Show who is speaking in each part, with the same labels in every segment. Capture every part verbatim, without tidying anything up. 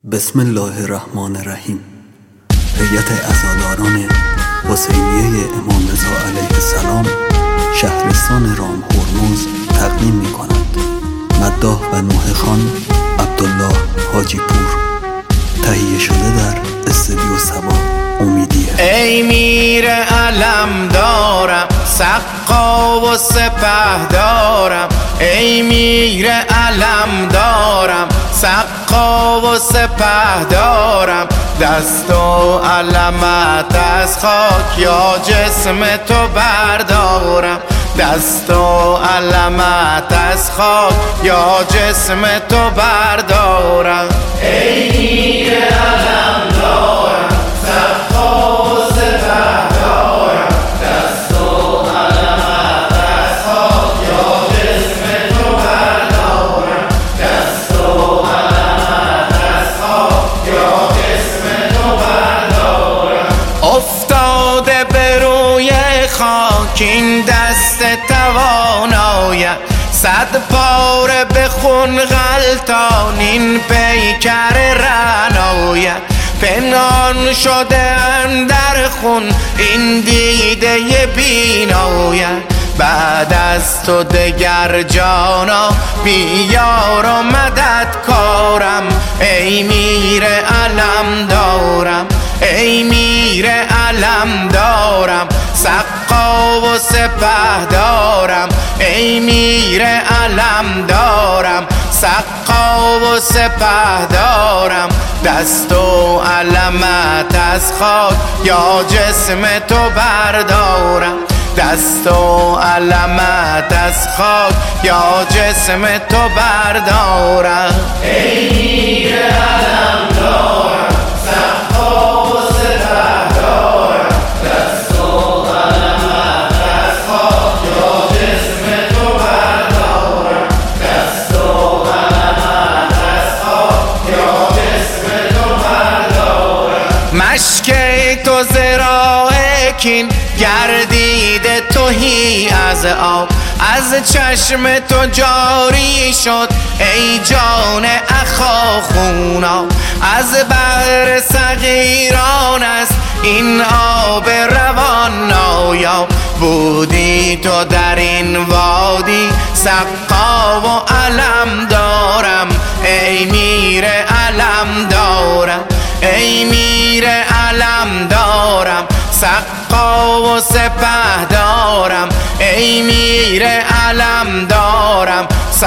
Speaker 1: بسم الله الرحمن الرحیم. هیئت عزاداران حسینیه امام رضا علیه السلام شهرستان رام هرمز تقدیم می کند. مداح و نوحه خان عبدالله حاجی پور. تهیه شده در استودیو سبا امیدیه.
Speaker 2: ای میر علم دارم سقا و سپه دارم، ای میر علم دارم سقا و سپه دارم، دست و علمت از خاک یا جسم تو بردارم، دست و علمت از خاک یا جسم تو بردارم. ای میر علم دارم سقا و سپه دارم، دست و علمت از خاک یا جسم تو بردارم، دست و علمت از خاک یا جسم تو بردارم. افتاده به روی خاک این دست توانایت، صد پاره به خون غلطان این پیکر رعنایت، پنهان شده اندر خون این دیده بینایت. بعد از تو دگر جانا بیار و مدد کارم، ای میر علم دارم، ای میر علم دارم سقا و سپه دارم، ای میر علم دارم سقا و سپه دارم، دست و علمت از خاک یا جسم تو بردارم، دست و علمت از خاک یا جسم تو بردارم. ای میر علم دارم سقا و سپه دارم، دست و علمت از خاک یا جسم تو بردارم، دست و علمت از خاک یا جسم تو بردارم. مشک تو زراع کین گردیده توهی از آب، از چشم تو جاری شد ای جان اخا خونا، از بحر صغیران است این آب روان نایاب، بودی تو در این وادی سقا و علم دارم، ای میر علم دارم، ای میر علم دارم سقا و سپه دارم، ای میر علم دارم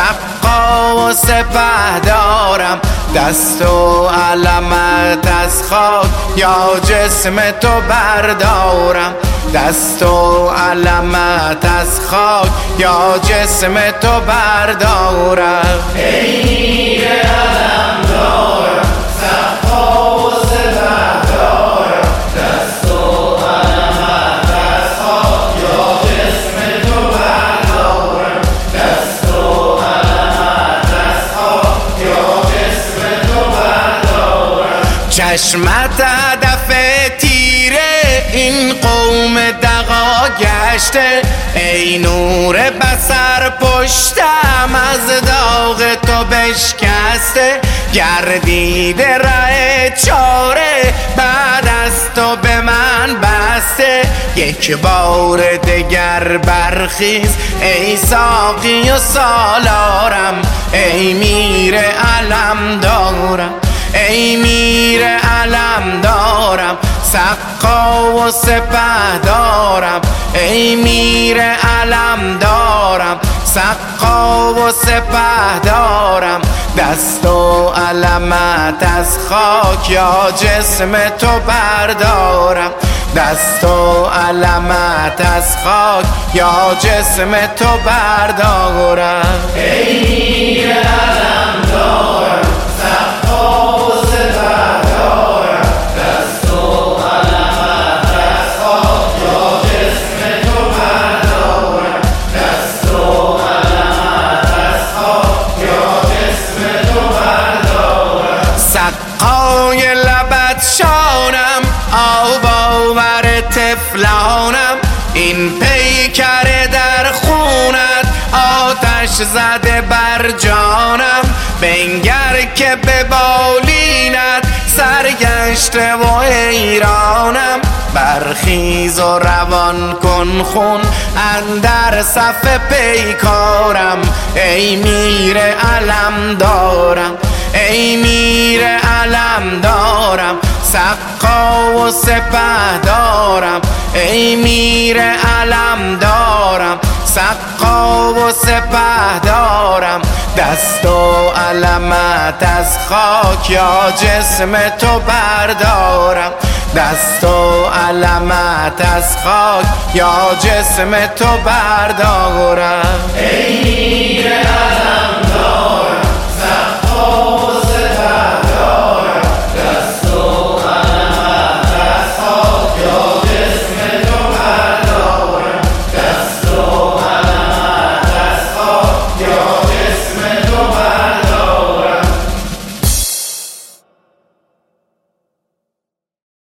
Speaker 2: سقا و سپه دارم، دست و علمت از خاک یا جسم تو بردارم، دست و علمت از خاک یا جسم تو بردارم. ای میر علم دارم سقا و سپه دارم، دست و علمت از خاک یا جسم تو بردارم، دست و علمت از خاک یا جسم تو بردارم. چشمت هدف تیره این قوم دغا گشته، ای نور بصر پشتم از داغ تو بشکسته، گردیده ره چاره بعد از تو به من بسته، یک بار دگر برخیز ای ساقی و سالارم، ای میر علم دارم، ای میر علم دارم سقا و سپه دارم، ای میر علم دارم سقا و سپه دارم، دست و علمت از خاک یا جسم تو بردارم، دست و علمت از خاک یا جسم تو بردارم. ای میر علم دارم سقا و سپه دارم، دست و علمت از خاک یا جسم تو بردارم، دست و علمت از خاک یا جسم تو بردارم. سقای لبت شانم آب آور طفلانم، این پیکر در خونت آتش زده بر جانم، بنگر که به بالینم سرگشته و ایرانم، برخیز و روان کن خون اندر صف پیکارم. ای میر علم دارم، ای میر علم دارم، سقا و سپه دارم. ای میر علم دارم، سقا و سپه دارم. دست و علمت از خاک یا جسم تو بردارم، دست و علمت از خاک یا جسم تو بردارم.
Speaker 3: ای میر علم دارم، سقا